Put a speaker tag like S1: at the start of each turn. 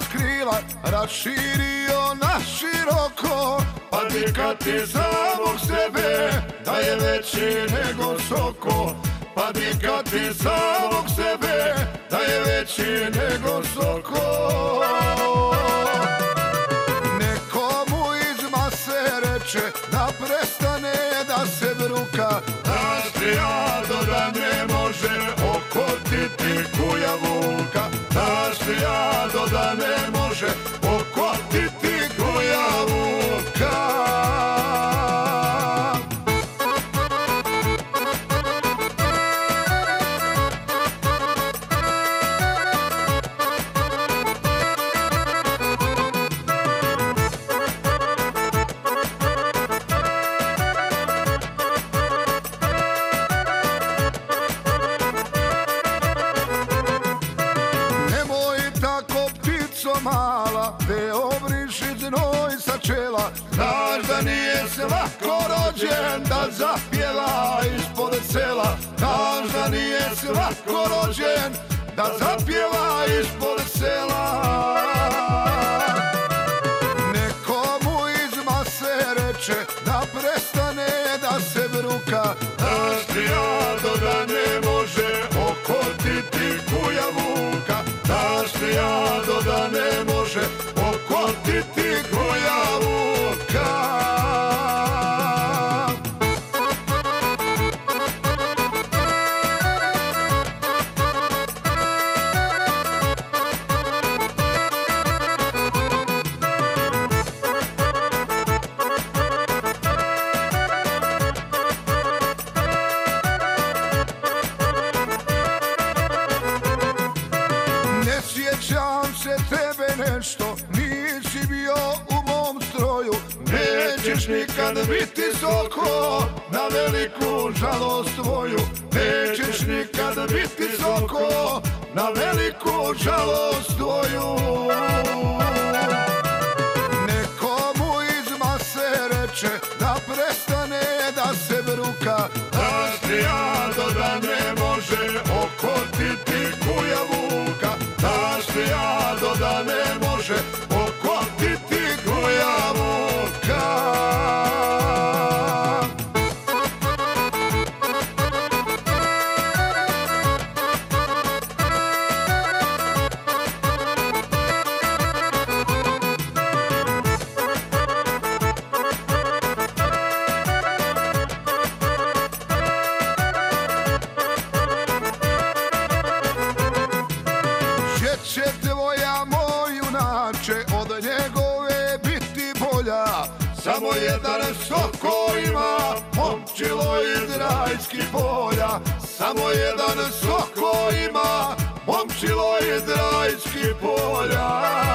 S1: krila raširio na široko, pa dikati samog sebe da je veći nego soko, pa dikati samog sebe da je veći nego soko. Nekomu iz mase reče da prestane da se bruka, Dašlijado da ne može okotiti kuja vuka, Dašlijado da ne može okotiti kuja vuka. Mala, te obriši znoj sa čela, znaš da nije se lako rođen da zapjeva ispod sela, znaš da nije se lako rođen da zapjeva ispod sela. Nekomu iz mase reče da prestane da se bruka, Dašlijado da ne može okotiti kuja vuka, Dašlijado da ne može okotiti kuja vuka. Sjećam se tebe nešto, nisi bio u mom stroju, nećeš nikad biti soko na veliku žalost tvoju, nećeš nikad biti soko na veliku žalost tvoju. Nekomu iz mase reče da prestane da se bruka, Dašlijado da ne može okotiti kuja vuka, Dašlijado da ne može okotiti kuja vuka. Će tvoja moj junače od njegove biti bolja, samo jedan soko ima momčilo iz rajskih polja, samo jedan soko ima momčilo iz rajskih polja.